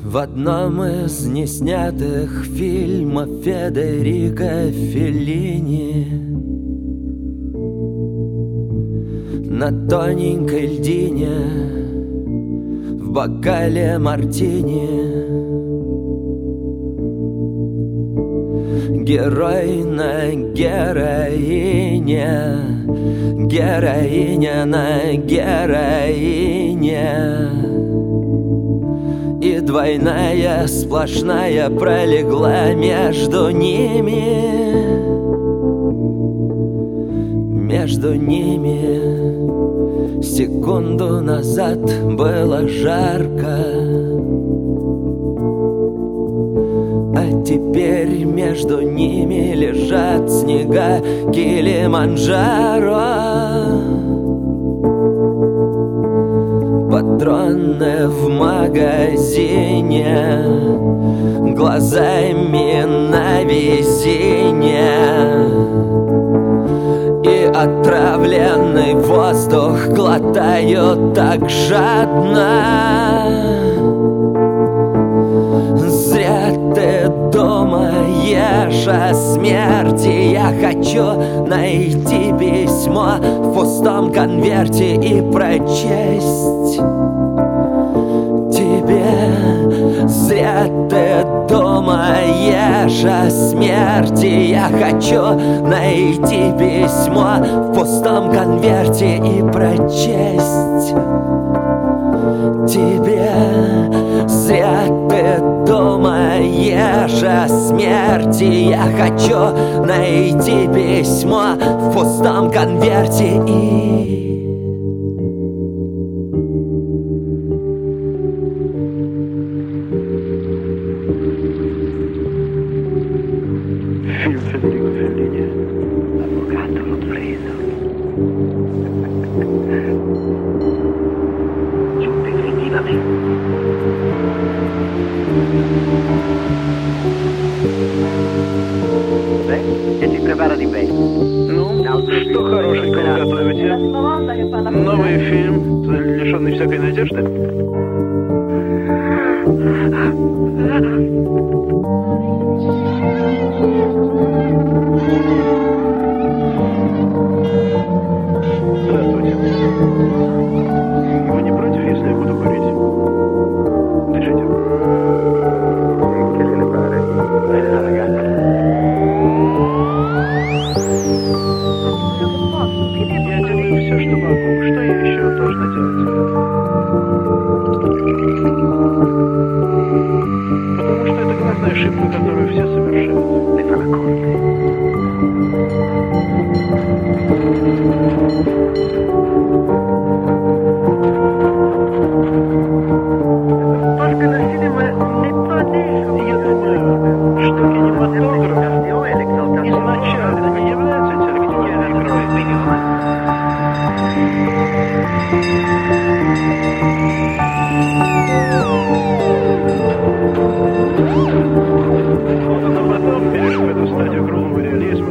В одном из неснятых фильмов Федерико Феллини на тоненькой льдине в бокале мартини герой на героине, героиня на героине, и двойная сплошная пролегла между ними, между ними. Секунду назад было жарко, а теперь между ними лежат снега Килиманджаро. Патроны в магазине, глазами на везение, и отравленный воздух глотают так жадно. Зря ты думаешь о смерти. Я хочу найти письмо в пустом конверте и прочесть тебе. Зря ты думаешь о смерти. Я хочу найти письмо в пустом конверте и прочесть тебе. Зря ты думаешь о смерти. Я хочу найти письмо в пустом конверте и... Film Federico Fellini. L'avvocato l'ho preso. Giù definitivamente. Beh, che si prepara di bene. Ну, что хорошенького готовите? Новый фильм, лишенный всякой надежды? Здравствуйте. Вы не против, если я буду курить? Дышите. Я делаю все, что могу. Что я еще должна делать? Потому что это главная ошибка, которую все совершают. Я думаю, что кинематограф изначально не является интеллектуальной игрой. Но потом перешли в эту стадию грубого реализма.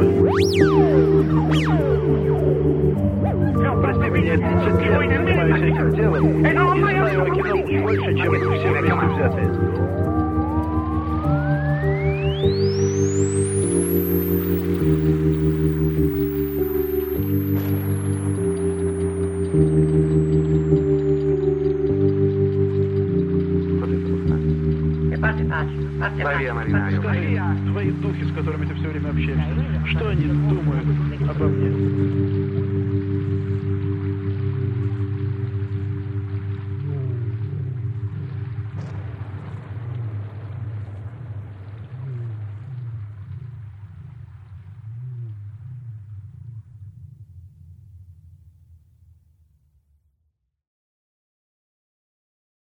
Прости меня, 30 лет занимаюсь этим делом и знаю о кино больше, чем все вместе взятые. Скажи, твои духи, с которыми ты все время общаешься, что они думают обо мне?